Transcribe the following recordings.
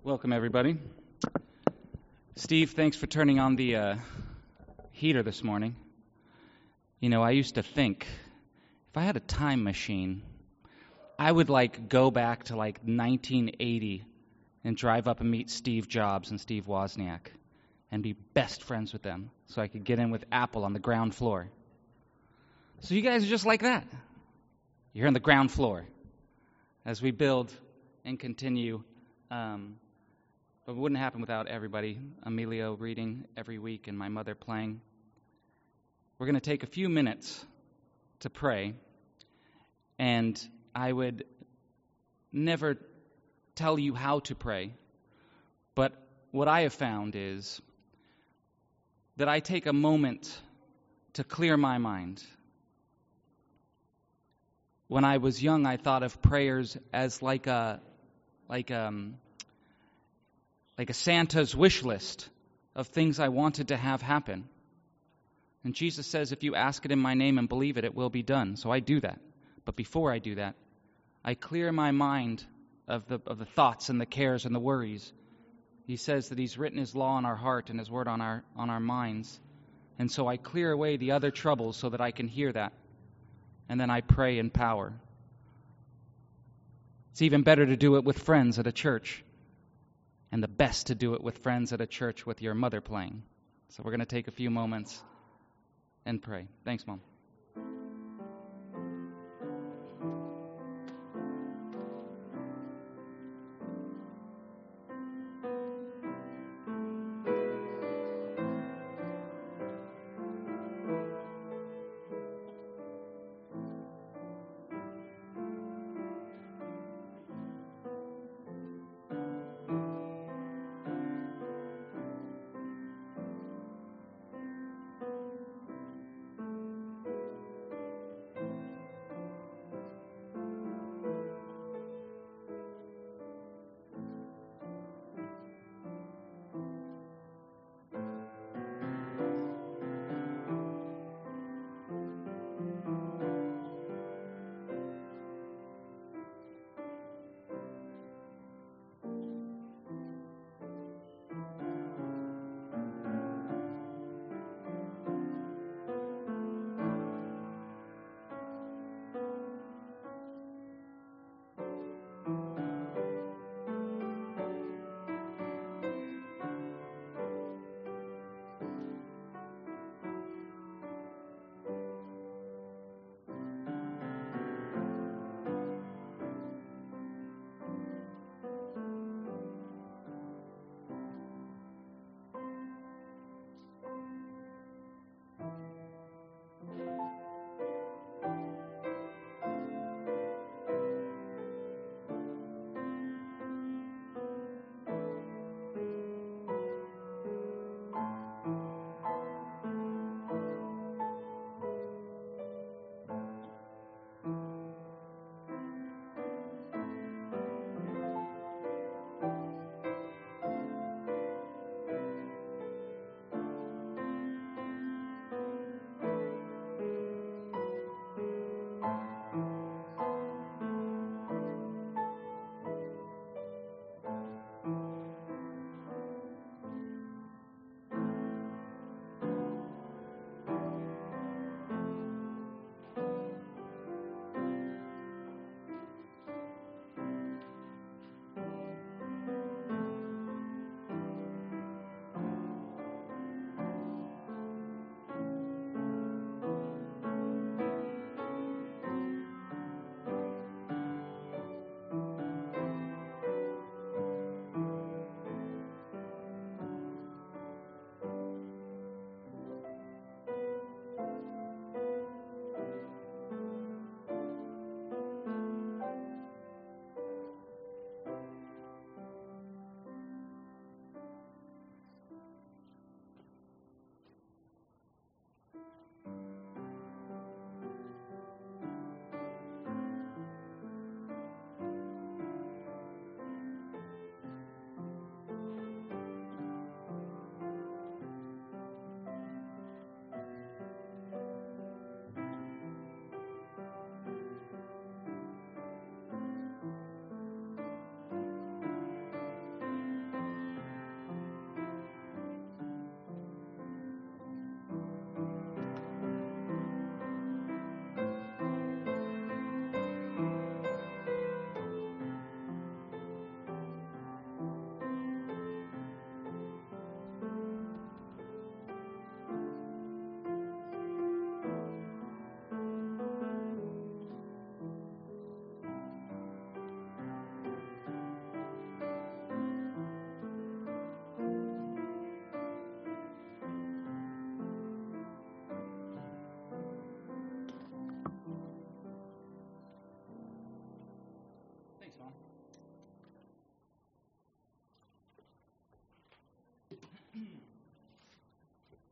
Welcome, everybody. Steve, thanks for turning on the heater this morning. You know, I used to think if I had a time machine, I would go back to 1980 and drive up and meet Steve Jobs and Steve Wozniak and be best friends with them so I could get in with Apple on the ground floor. So you guys are just like that. You're on the ground floor as we build and continue. But it wouldn't happen without everybody. Emilio reading every week and my mother playing. We're going to take a few minutes to pray. And I would never tell you how to pray. But what I have found is that I take a moment to clear my mind. When I was young, I thought of prayers as like a Santa's wish list of things I wanted to have happen. And Jesus says, if you ask it in my name and believe it, it will be done. So I do that. But before I do that, I clear my mind of the thoughts and the cares and the worries. He says that He's written His law on our heart and His word on our minds. And so I clear away the other troubles so that I can hear that. And then I pray in power. It's even better to do it with friends at a church. And the best to do it with friends at a church with your mother playing. So we're going to take a few moments and pray. Thanks, Mom.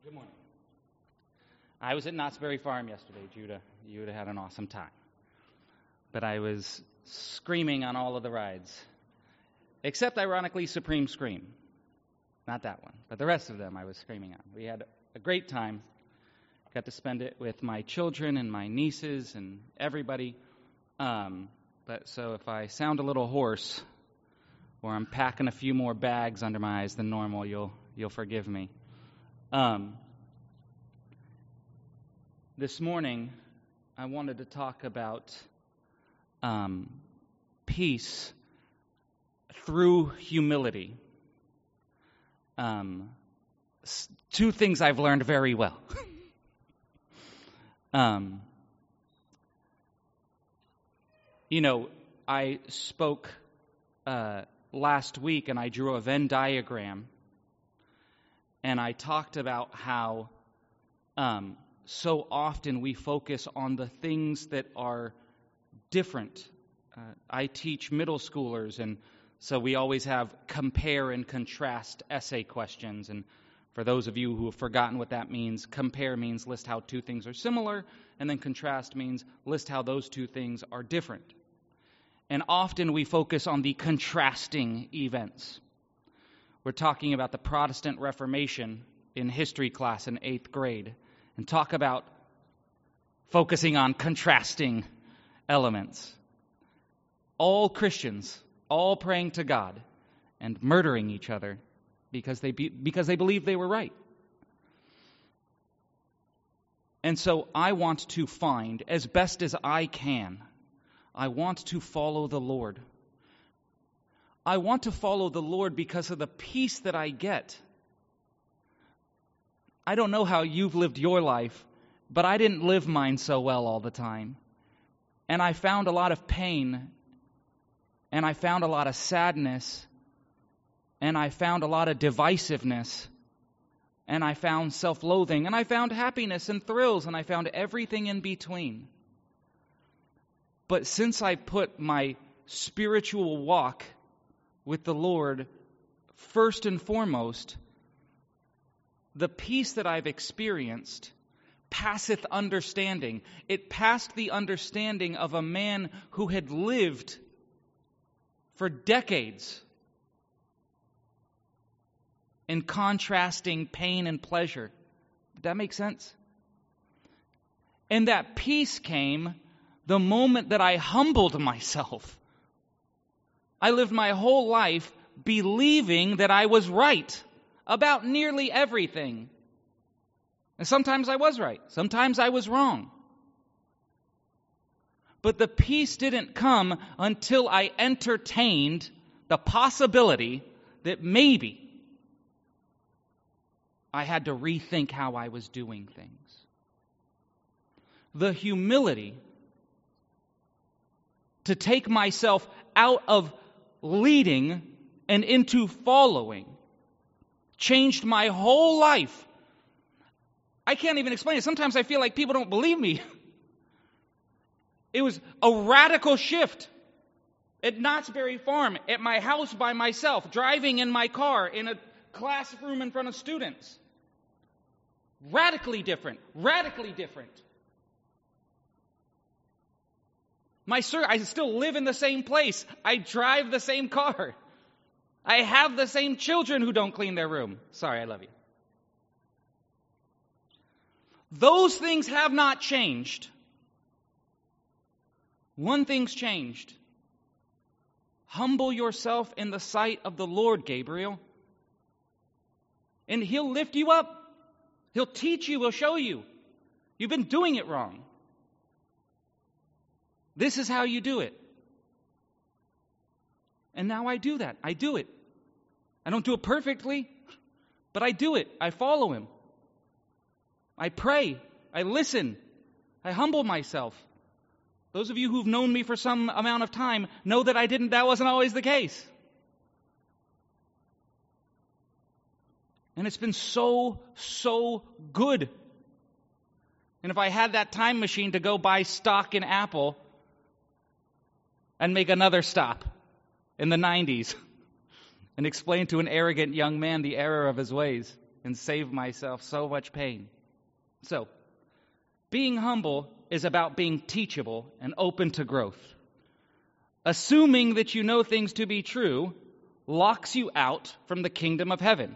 Good morning. I was at Knott's Berry Farm yesterday, Judah. You would have had an awesome time. But I was screaming on all of the rides, except, ironically, Supreme Scream. Not that one, but the rest of them I was screaming on. We had a great time. Got to spend it with my children and my nieces and everybody. But so if I sound a little hoarse, or I'm packing a few more bags under my eyes than normal, you'll forgive me. This morning, I wanted to talk about peace through humility. Two things I've learned very well. I spoke last week and I drew a Venn diagram, and I talked about how so often we focus on the things that are different. I teach middle schoolers, and so we always have compare and contrast essay questions. And for those of you who have forgotten what that means, compare means list how two things are similar, and then contrast means list how those two things are different. And often we focus on the contrasting events. We're talking about the Protestant Reformation in history class in 8th grade, and talk about focusing on contrasting elements. All Christians, all praying to God and murdering each other because they believed they were right. And so I want to find, as best as I can, I want to follow the Lord. I want to follow the Lord because of the peace that I get. I don't know how you've lived your life, but I didn't live mine so well all the time. And I found a lot of pain, and I found a lot of sadness, and I found a lot of divisiveness, and I found self-loathing, and I found happiness and thrills, and I found everything in between. But since I put my spiritual walk with the Lord first and foremost, the peace that I've experienced passeth understanding. It passed the understanding of a man who had lived for decades in contrasting pain and pleasure. Did that make sense? And that peace came the moment that I humbled myself. I lived my whole life believing that I was right about nearly everything. And sometimes I was right. Sometimes I was wrong. But the peace didn't come until I entertained the possibility that maybe I had to rethink how I was doing things. The humility to take myself out of leading and into following changed my whole life. I can't even explain it. Sometimes I feel like people don't believe me. It was a radical shift at Knott's Berry Farm, at my house by myself, driving in my car, in a classroom in front of students. Radically different. Radically different. I still live in the same place. I drive the same car. I have the same children who don't clean their room. Sorry, I love you. Those things have not changed. One thing's changed. Humble yourself in the sight of the Lord, Gabriel. And He'll lift you up. He'll teach you. He'll show you. You've been doing it wrong. This is how you do it. And now I do that. I do it. I don't do it perfectly, but I do it. I follow Him. I pray. I listen. I humble myself. Those of you who've known me for some amount of time know that that wasn't always the case. And it's been so good. And if I had that time machine to go buy stock in Apple and make another stop in the 90s and explain to an arrogant young man the error of his ways, and save myself so much pain. So, being humble is about being teachable and open to growth. Assuming that you know things to be true locks you out from the kingdom of heaven.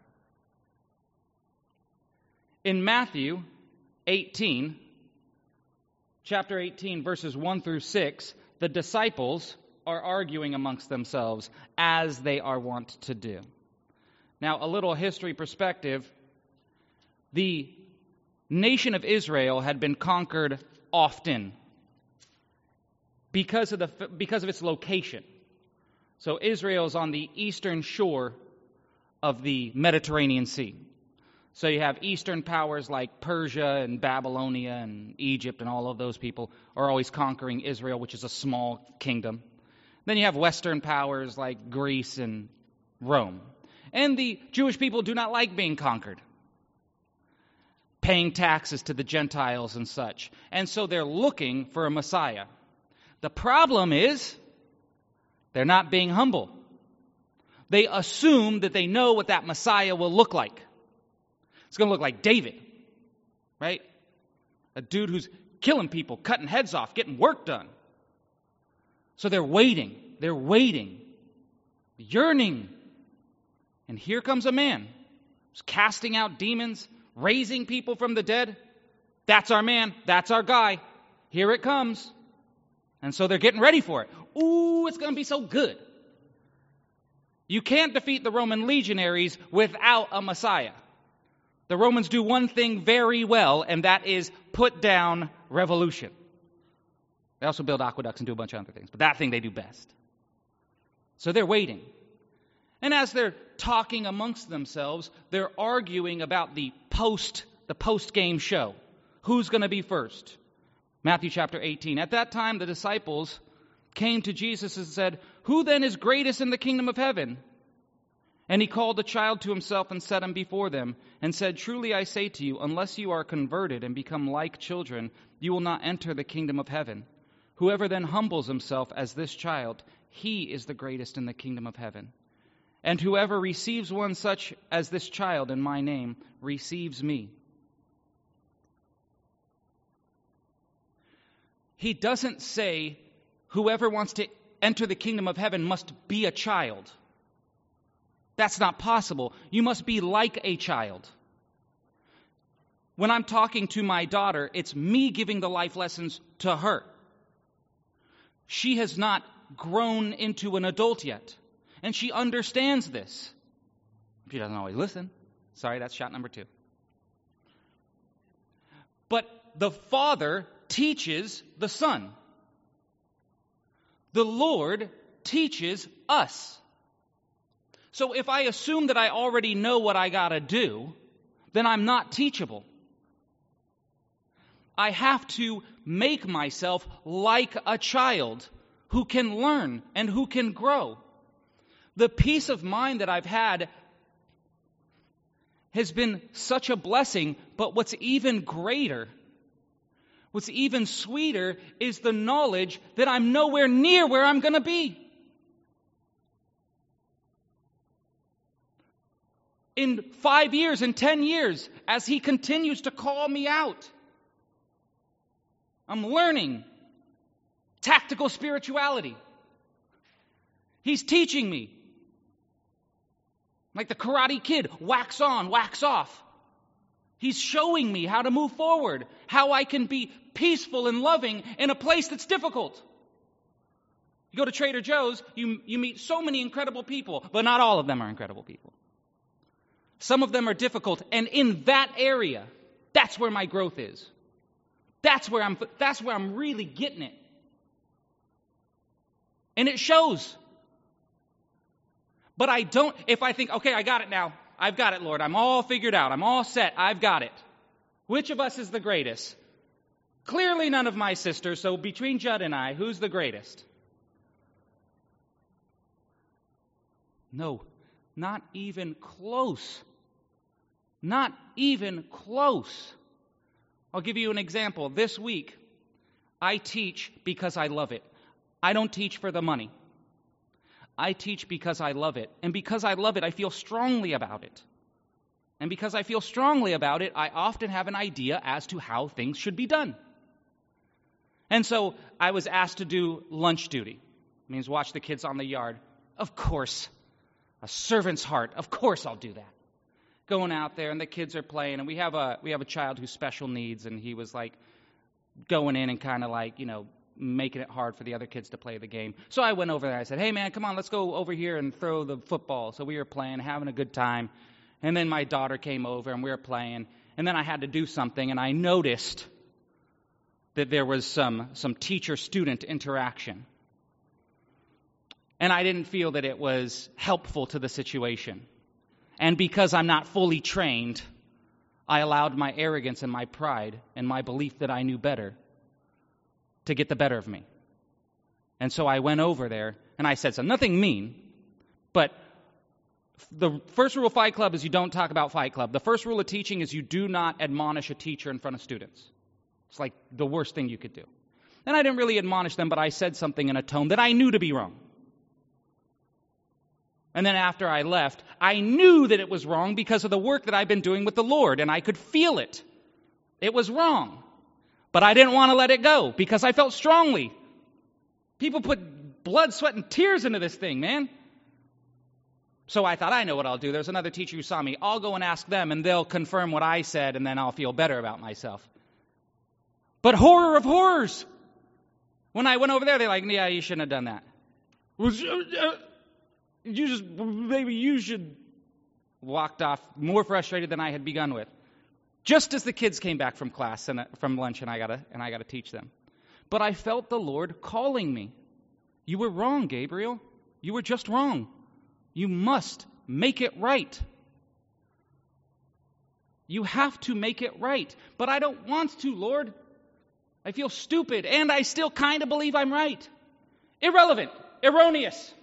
In Matthew 18, chapter 18, verses 1 through 6, the disciples are arguing amongst themselves as they are wont to do. Now, a little history perspective. The nation of Israel had been conquered often because of its location. So Israel is on the eastern shore of the Mediterranean Sea. So you have eastern powers like Persia and Babylonia and Egypt, and all of those people are always conquering Israel, which is a small kingdom. Then you have western powers like Greece and Rome. And the Jewish people do not like being conquered, paying taxes to the Gentiles and such. And so they're looking for a Messiah. The problem is they're not being humble. They assume that they know what that Messiah will look like. It's going to look like David, right? A dude who's killing people, cutting heads off, getting work done. So they're waiting, yearning. And here comes a man who's casting out demons, raising people from the dead. That's our man, that's our guy. Here it comes. And so they're getting ready for it. Ooh, it's going to be so good. You can't defeat the Roman legionaries without a Messiah. The Romans do one thing very well, and that is put down revolution. They also build aqueducts and do a bunch of other things, but that thing they do best. So they're waiting. And as they're talking amongst themselves, they're arguing about the post-game show. Who's going to be first? Matthew chapter 18. At that time, the disciples came to Jesus and said, "Who then is greatest in the kingdom of heaven?" And he called the child to himself and set him before them, and said, "Truly I say to you, unless you are converted and become like children, you will not enter the kingdom of heaven. Whoever then humbles himself as this child, he is the greatest in the kingdom of heaven. And whoever receives one such as this child in my name receives me." He doesn't say whoever wants to enter the kingdom of heaven must be a child. That's not possible. You must be like a child. When I'm talking to my daughter, it's me giving the life lessons to her. She has not grown into an adult yet, and she understands this. She doesn't always listen. Sorry, that's shot number 2. But the Father teaches the Son. The Lord teaches us. So if I assume that I already know what I got to do, then I'm not teachable. I have to make myself like a child who can learn and who can grow. The peace of mind that I've had has been such a blessing, but what's even greater, what's even sweeter, is the knowledge that I'm nowhere near where I'm going to be. In 5 years, in 10 years, as He continues to call me out, I'm learning tactical spirituality. He's teaching me. Like the Karate Kid, wax on, wax off. He's showing me how to move forward, how I can be peaceful and loving in a place that's difficult. You go to Trader Joe's, you meet so many incredible people, but not all of them are incredible people. Some of them are difficult, and in that area, that's where my growth is. That's where I'm really getting it. And it shows. But if I think, okay, I got it now. I've got it, Lord. I'm all figured out. I'm all set. I've got it. Which of us is the greatest? Clearly none of my sisters, so between Judd and I, who's the greatest? No, not even close. Not even close. I'll give you an example. This week, I teach because I love it. I don't teach for the money. I teach because I love it. And because I love it, I feel strongly about it. And because I feel strongly about it, I often have an idea as to how things should be done. And so I was asked to do lunch duty. It means watch the kids on the yard. Of course, a servant's heart. Of course I'll do that. Going out there and the kids are playing, and we have a child who's special needs, and he was like going in and kind of like, making it hard for the other kids to play the game. So I went over there. I said, "Hey man, come on, let's go over here and throw the football." So we were playing, having a good time. And then my daughter came over and we were playing. And then I had to do something, and I noticed that there was some teacher-student interaction. And I didn't feel that it was helpful to the situation. And because I'm not fully trained, I allowed my arrogance and my pride and my belief that I knew better to get the better of me. And so I went over there and I said, nothing mean, but the first rule of Fight Club is you don't talk about Fight Club. The first rule of teaching is you do not admonish a teacher in front of students. It's like the worst thing you could do. And I didn't really admonish them, but I said something in a tone that I knew to be wrong. And then after I left, I knew that it was wrong because of the work that I've been doing with the Lord, and I could feel it. It was wrong. But I didn't want to let it go because I felt strongly. People put blood, sweat, and tears into this thing, man. So I thought, I know what I'll do. There's another teacher who saw me. I'll go and ask them, and they'll confirm what I said, and then I'll feel better about myself. But horror of horrors! When I went over there, they're like, yeah, you shouldn't have done that. Maybe you should. Walked off more frustrated than I had begun with. Just as the kids came back from class and from lunch, and I gotta teach them. But I felt the Lord calling me. You were wrong, Gabriel. You were just wrong. You must make it right. You have to make it right. But I don't want to, Lord. I feel stupid, and I still kind of believe I'm right. Irrelevant. Erroneous.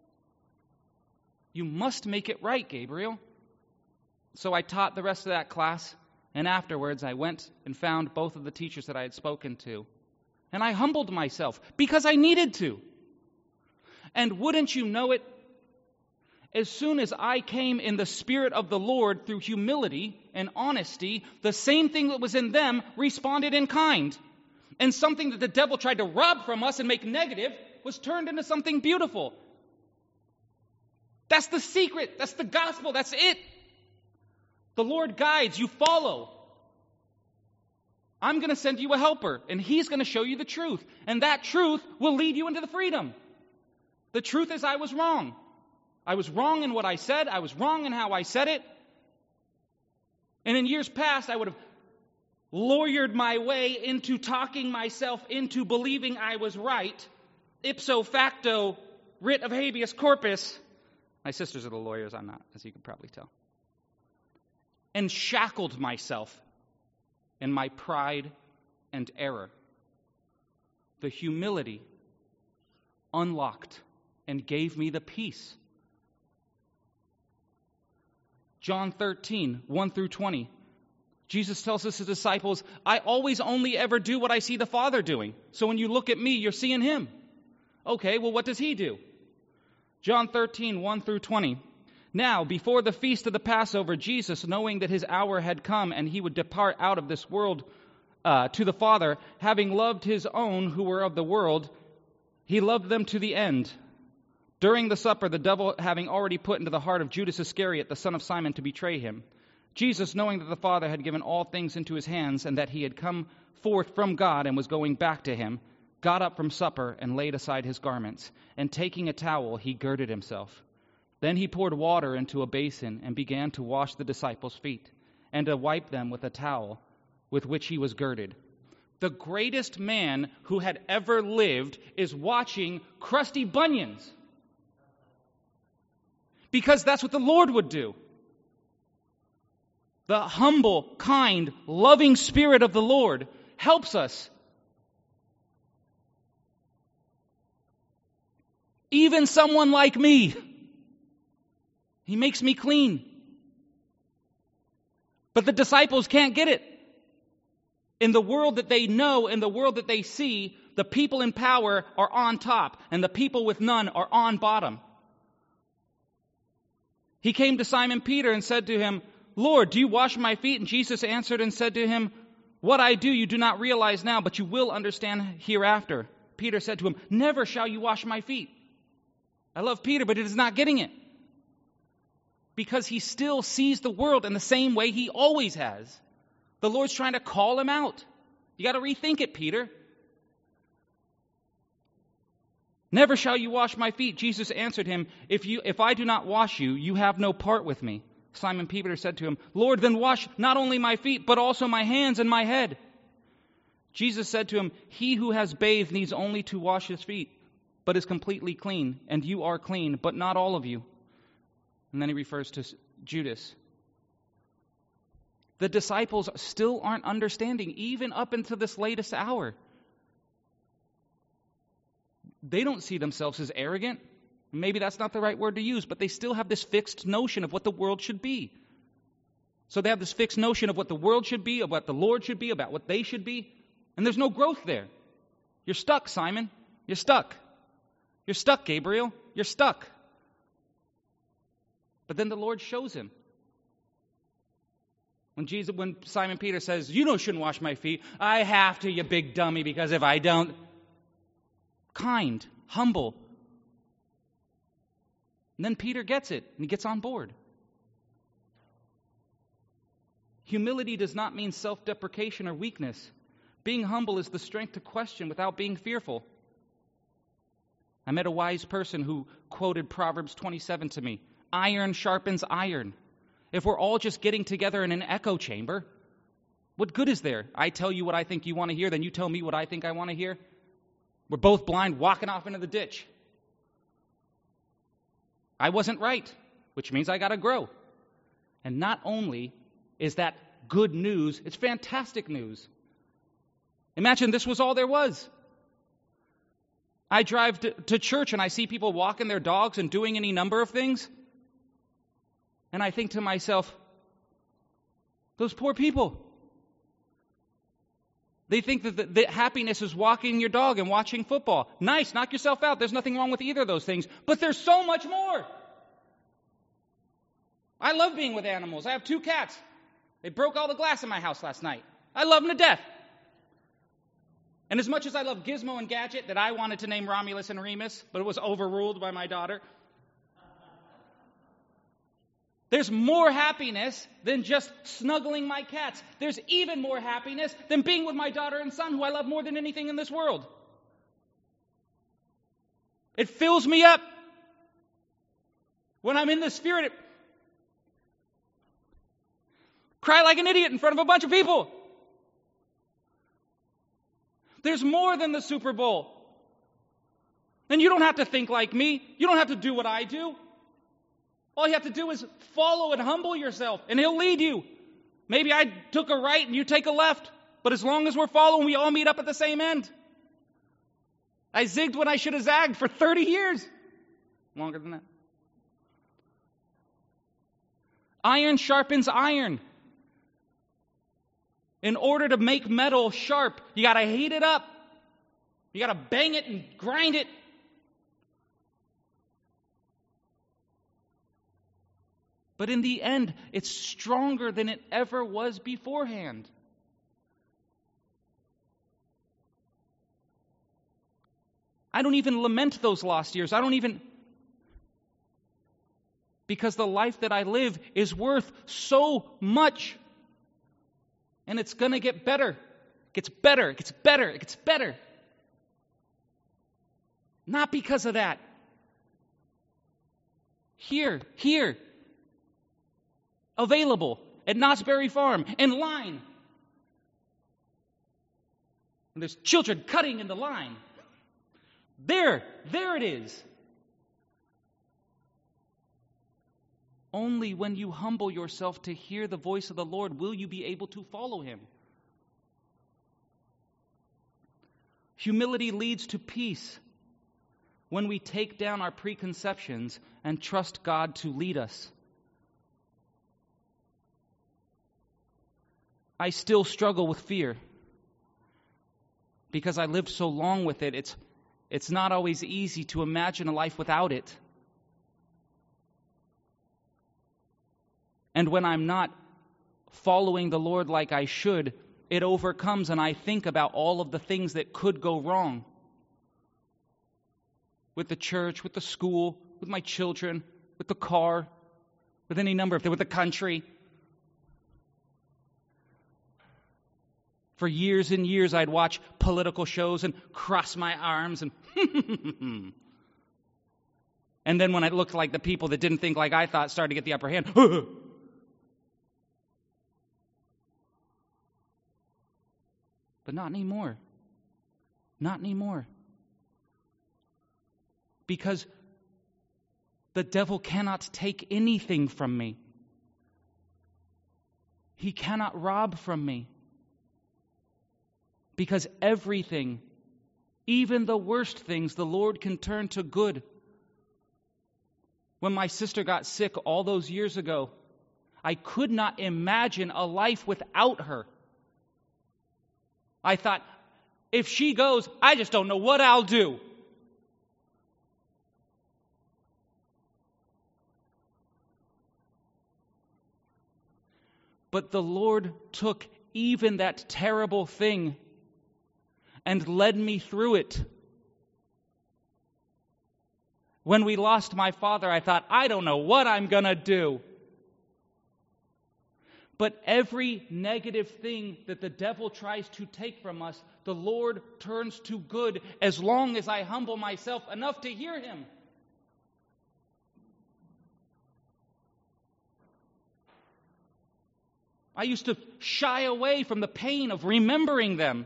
You must make it right, Gabriel. So I taught the rest of that class, and afterwards I went and found both of the teachers that I had spoken to. And I humbled myself because I needed to. And wouldn't you know it, as soon as I came in the Spirit of the Lord through humility and honesty, the same thing that was in them responded in kind. And something that the devil tried to rob from us and make negative was turned into something beautiful. That's the secret. That's the gospel. That's it. The Lord guides. You follow. I'm going to send you a helper, and He's going to show you the truth. And that truth will lead you into the freedom. The truth is I was wrong. I was wrong in what I said. I was wrong in how I said it. And in years past, I would have lawyered my way into talking myself into believing I was right. Ipso facto, writ of habeas corpus. My sisters are the lawyers, I'm not, as you can probably tell. And shackled myself in my pride and error. The humility unlocked and gave me the peace. John 13, 1 through 20. Jesus tells his disciples, I always only ever do what I see the Father doing. So when you look at me, you're seeing Him. Okay, well, what does He do? John 13, 1 through 20. Now, before the feast of the Passover, Jesus, knowing that His hour had come and He would depart out of this world to the Father, having loved His own who were of the world, He loved them to the end. During the supper, the devil having already put into the heart of Judas Iscariot, the son of Simon, to betray Him, Jesus, knowing that the Father had given all things into His hands and that He had come forth from God and was going back to Him, got up from supper and laid aside His garments, and taking a towel, He girded Himself. Then He poured water into a basin and began to wash the disciples' feet and to wipe them with a towel with which He was girded. The greatest man who had ever lived is watching crusty bunions. Because that's what the Lord would do. The humble, kind, loving Spirit of the Lord helps us. Even someone like me. He makes me clean. But the disciples can't get it. In the world that they know, in the world that they see, the people in power are on top, and the people with none are on bottom. He came to Simon Peter and said to him, Lord, do you wash my feet? And Jesus answered and said to him, what I do you do not realize now, but you will understand hereafter. Peter said to him, never shall you wash my feet. I love Peter, but he is not getting it. Because he still sees the world in the same way he always has. The Lord's trying to call him out. You got to rethink it, Peter. Never shall you wash my feet. Jesus answered him, if I do not wash you, you have no part with me. Simon Peter said to him, Lord, then wash not only my feet, but also my hands and my head. Jesus said to him, he who has bathed needs only to wash his feet, but is completely clean, and you are clean, but not all of you. And then he refers to Judas. The disciples still aren't understanding, even up into this latest hour. They don't see themselves as arrogant. Maybe that's not the right word to use, but they still have this fixed notion of what the world should be. So they have this fixed notion of what the world should be, of what the Lord should be, about what they should be. And there's no growth there. You're stuck, Simon. You're stuck. You're stuck, Gabriel. You're stuck. But then the Lord shows him. When Simon Peter says, you shouldn't wash my feet. I have to, you big dummy, because if I don't. Kind, humble. And then Peter gets it, and he gets on board. Humility does not mean self-deprecation or weakness. Being humble is the strength to question without being fearful. I met a wise person who quoted Proverbs 27 to me. Iron sharpens iron. If we're all just getting together in an echo chamber, what good is there? I tell you what I think you want to hear, then you tell me what I think I want to hear. We're both blind, walking off into the ditch. I wasn't right, which means I got to grow. And not only is that good news, it's fantastic news. Imagine this was all there was. I drive to church and I see people walking their dogs and doing any number of things. And I think to myself, those poor people. They think that the happiness is walking your dog and watching football. Nice, knock yourself out. There's nothing wrong with either of those things. But there's so much more. I love being with animals. I have 2 cats. They broke all the glass in my house last night. I love them to death. And as much as I love Gizmo and Gadget, that I wanted to name Romulus and Remus, but it was overruled by my daughter. There's more happiness than just snuggling my cats. There's even more happiness than being with my daughter and son, who I love more than anything in this world. It fills me up. When I'm in the Spirit, cry like an idiot in front of a bunch of people. There's more than the Super Bowl. And you don't have to think like me. You don't have to do what I do. All you have to do is follow and humble yourself, and He'll lead you. Maybe I took a right and you take a left, but as long as we're following, we all meet up at the same end. I zigged when I should have zagged for 30 years. Longer than that. Iron sharpens iron. In order to make metal sharp, you got to heat it up. You got to bang it and grind it. But in the end, it's stronger than it ever was beforehand. I don't even lament those lost years. Because the life that I live is worth so much. And it's going to get better. It gets better. It gets better. It gets better. Not because of that. Here. Available at Knott's Berry Farm, in line. And there's children cutting in the line. There it is. Only when you humble yourself to hear the voice of the Lord will you be able to follow Him. Humility leads to peace when we take down our preconceptions and trust God to lead us. I still struggle with fear because I lived so long with it. It's not always easy to imagine a life without it. And when I'm not following the Lord like I should, it overcomes, and I think about all of the things that could go wrong. With the church, with the school, with my children, with the car, with any number of things, with the country. For years and years, I'd watch political shows and cross my arms and and then when it looked like the people that didn't think like I thought started to get the upper hand. But not anymore. Not anymore. Because the devil cannot take anything from me. He cannot rob from me. Because everything, even the worst things, the Lord can turn to good. When my sister got sick all those years ago, I could not imagine a life without her. I thought, if she goes, I just don't know what I'll do. But the Lord took even that terrible thing and led me through it. When we lost my father, I thought, I don't know what I'm going to do. But every negative thing that the devil tries to take from us, the Lord turns to good as long as I humble myself enough to hear Him. I used to shy away from the pain of remembering them.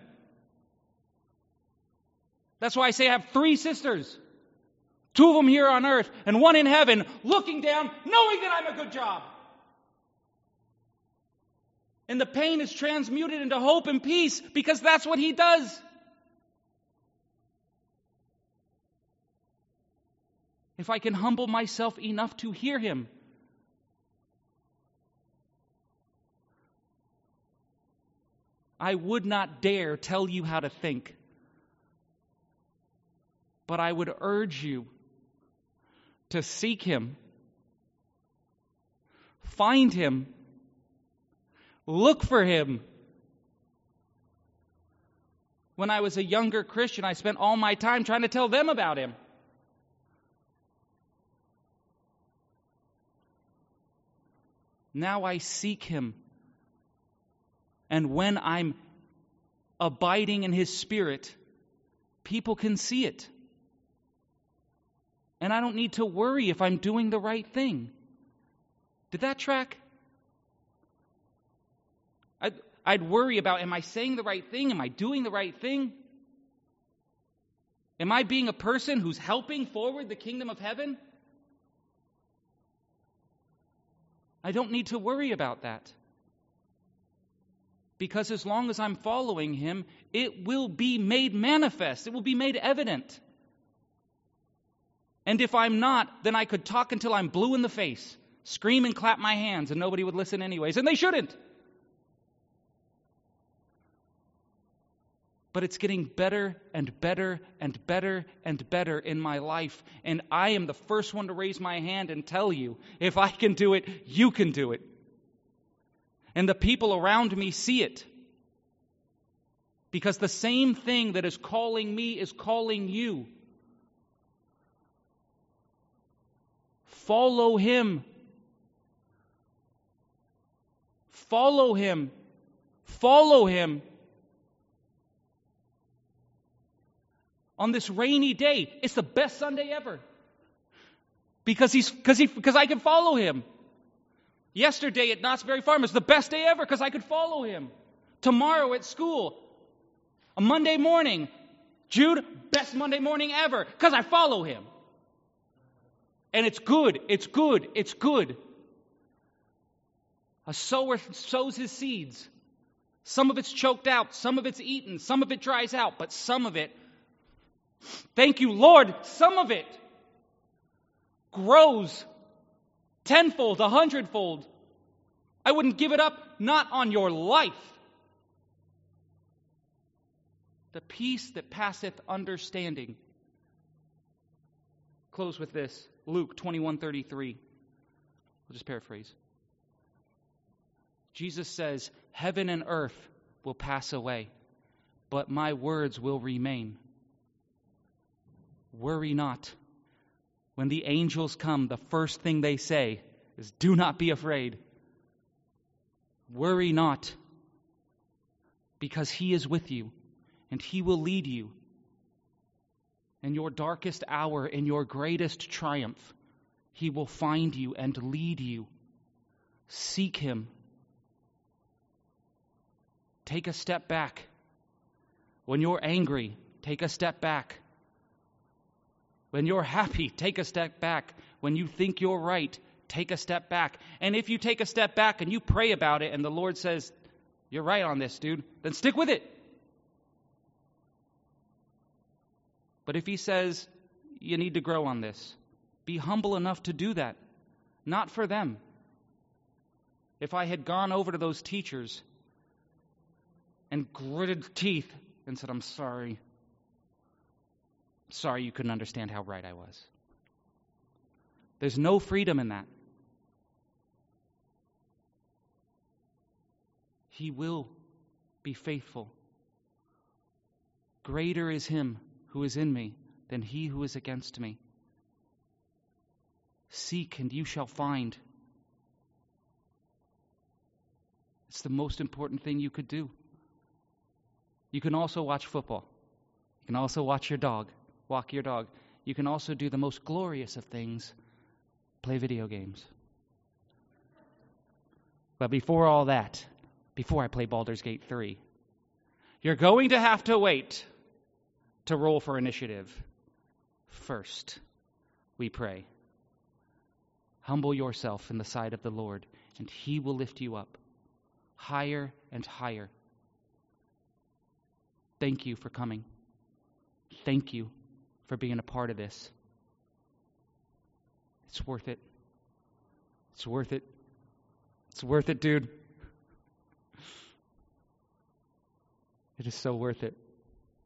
That's why I say I have 3 sisters. 2 of them here on earth and 1 in heaven, looking down, knowing that I'm a good job. And the pain is transmuted into hope and peace because that's what He does. If I can humble myself enough to hear Him. I would not dare tell you how to think. But I would urge you to seek Him. Find Him. Look for Him. When I was a younger Christian, I spent all my time trying to tell them about Him. Now I seek Him. And when I'm abiding in His Spirit, people can see it. And I don't need to worry if I'm doing the right thing. Did that track? I'd worry about, am I saying the right thing? Am I doing the right thing? Am I being a person who's helping forward the kingdom of heaven? I don't need to worry about that. Because as long as I'm following Him, it will be made manifest. It will be made evident. And if I'm not, then I could talk until I'm blue in the face, scream and clap my hands, and nobody would listen anyways, and they shouldn't. But it's getting better and better and better and better in my life. And I am the first one to raise my hand and tell you, if I can do it, you can do it. And the people around me see it. Because the same thing that is calling me is calling you. Follow Him. Follow Him. Follow Him. On this rainy day, it's the best Sunday ever. Because I can follow Him. Yesterday at Knott's Berry Farm is the best day ever because I could follow Him. Tomorrow at school, a Monday morning, Jude, best Monday morning ever because I follow Him. And it's good, it's good, it's good. A sower sows his seeds. Some of it's choked out, some of it's eaten, some of it dries out, but some of it, thank you, Lord, some of it grows tenfold, 100-fold. I wouldn't give it up, not on your life. The peace that passeth understanding. Close with this. Luke 21:33. We'll just paraphrase. Jesus says, heaven and earth will pass away, but my words will remain. Worry not. When the angels come, the first thing they say is, do not be afraid. Worry not, because He is with you, and He will lead you. In your darkest hour, in your greatest triumph, He will find you and lead you. Seek Him. Take a step back. When you're angry, take a step back. When you're happy, take a step back. When you think you're right, take a step back. And if you take a step back and you pray about it and the Lord says, you're right on this, dude, then stick with it. But if He says, you need to grow on this, be humble enough to do that. Not for them. If I had gone over to those teachers and gritted teeth and said, I'm sorry. Sorry you couldn't understand how right I was. There's no freedom in that. He will be faithful. Greater is Him who is in me than he who is against me. Seek and you shall find. It's the most important thing you could do. You can also watch football. You can also watch your dog, walk your dog. You can also do the most glorious of things, play video games. But before all that, before I play Baldur's Gate 3, you're going to have to wait to roll for initiative. First, we pray. Humble yourself in the sight of the Lord, and He will lift you up higher and higher. Thank you for coming. Thank you for being a part of this. It's worth it. It's worth it. It's worth it, dude. It is so worth it.